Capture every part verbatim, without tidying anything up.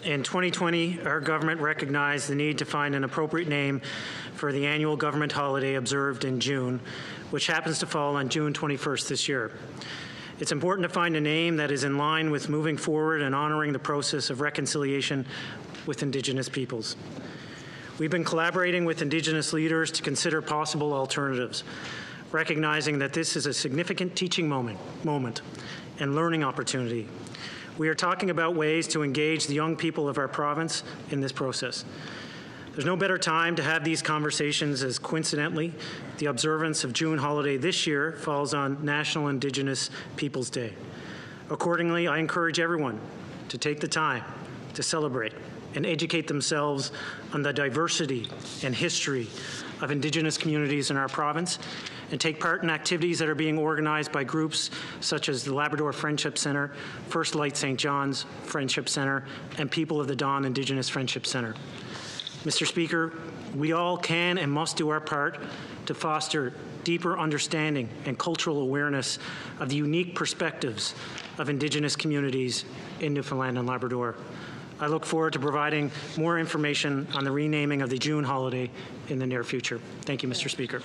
In twenty twenty, our government recognized the need to find an appropriate name for the annual government holiday observed in June, which happens to fall on June twenty-first this year. It's important to find a name that is in line with moving forward and honoring the process of reconciliation with Indigenous peoples. We've been collaborating with Indigenous leaders to consider possible alternatives, recognizing that this is a significant teaching moment, moment and learning opportunity. We are talking about ways to engage the young people of our province in this process. There's no better time to have these conversations, as coincidentally, the observance of June holiday this year falls on National Indigenous Peoples Day. Accordingly, I encourage everyone to take the time to celebrate and educate themselves on the diversity and history of Indigenous communities in our province, and take part in activities that are being organized by groups such as the Labrador Friendship Centre, First Light Saint John's Friendship Centre, and People of the Dawn Indigenous Friendship Centre. Mister Speaker, we all can and must do our part to foster deeper understanding and cultural awareness of the unique perspectives of Indigenous communities in Newfoundland and Labrador. I look forward to providing more information on the renaming of the June holiday in the near future. Thank you, Mister Speaker.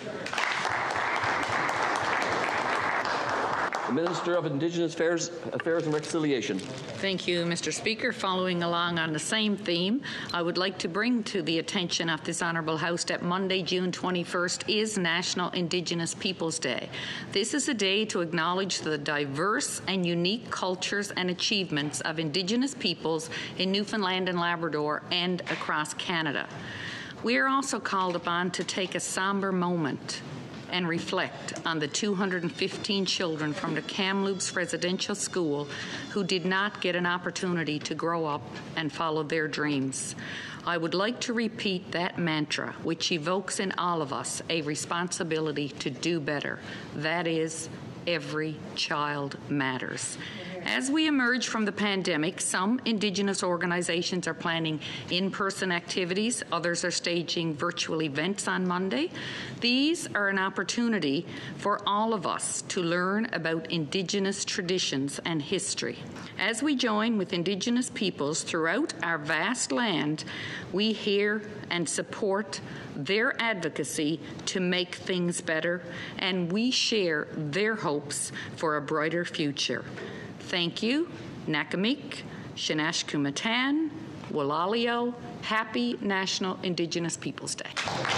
The Minister of Indigenous Affairs, Affairs and Reconciliation. Thank you, Mister Speaker. Following along on the same theme, I would like to bring to the attention of this Honourable House that Monday, June twenty-first is National Indigenous Peoples Day. This is a day to acknowledge the diverse and unique cultures and achievements of Indigenous peoples in Newfoundland and Labrador and across Canada. We are also called upon to take a somber moment and reflect on the two hundred fifteen children from the Kamloops Residential School who did not get an opportunity to grow up and follow their dreams. I would like to repeat that mantra, which evokes in all of us a responsibility to do better. That is, every child matters. As we emerge from the pandemic, some Indigenous organizations are planning in-person activities, others are staging virtual events on Monday. These are an opportunity for all of us to learn about Indigenous traditions and history. As we join with Indigenous peoples throughout our vast land, we hear and support their advocacy to make things better, and we share their hopes for a brighter future. Thank you, Nakamik, Shinashkumatan, Walalio. Happy National Indigenous Peoples Day.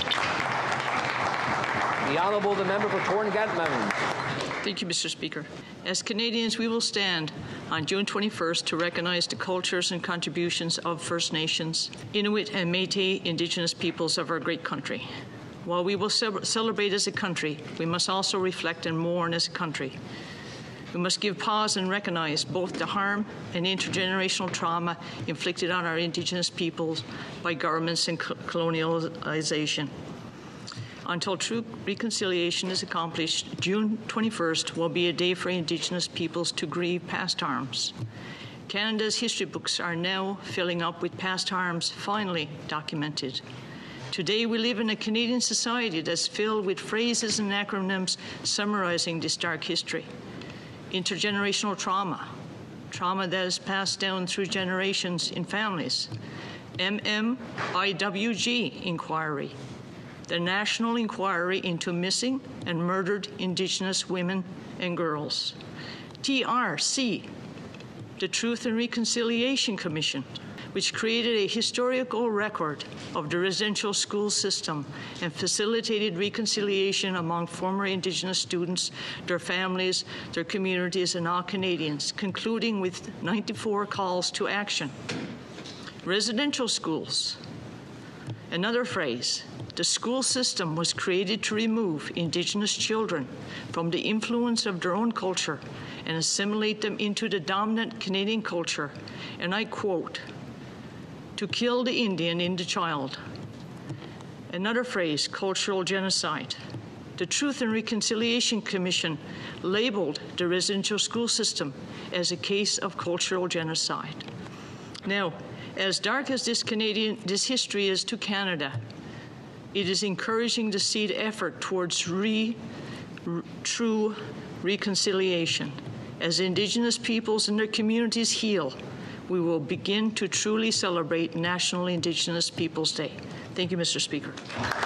The Honourable, the Member for Torn-Gantmount. Thank you, Mister Speaker. As Canadians, we will stand on June twenty-first to recognize the cultures and contributions of First Nations, Inuit and Métis Indigenous peoples of our great country. While we will ce- celebrate as a country, we must also reflect and mourn as a country. We must give pause and recognize both the harm and intergenerational trauma inflicted on our Indigenous peoples by governments and colonialization. Until true reconciliation is accomplished, June twenty-first will be a day for Indigenous peoples to grieve past harms. Canada's history books are now filling up with past harms finally documented. Today we live in a Canadian society that's filled with phrases and acronyms summarizing this dark history. Intergenerational trauma, trauma that is passed down through generations in families. M M I W G inquiry, the National Inquiry into Missing and Murdered Indigenous Women and Girls. T R C, the Truth and Reconciliation Commission, which created a historical record of the residential school system and facilitated reconciliation among former Indigenous students, their families, their communities, and all Canadians, concluding with ninety-four calls to action. Residential schools. Another phrase, the school system was created to remove Indigenous children from the influence of their own culture and assimilate them into the dominant Canadian culture, and I quote, to kill the Indian in the child. Another phrase, cultural genocide. The Truth and Reconciliation Commission labeled the residential school system as a case of cultural genocide. Now, as dark as this Canadian, this history is to Canada, it is encouraging to see the effort towards re, r, true reconciliation. As Indigenous peoples and their communities heal, we will begin to truly celebrate National Indigenous Peoples Day. Thank you, Mister Speaker.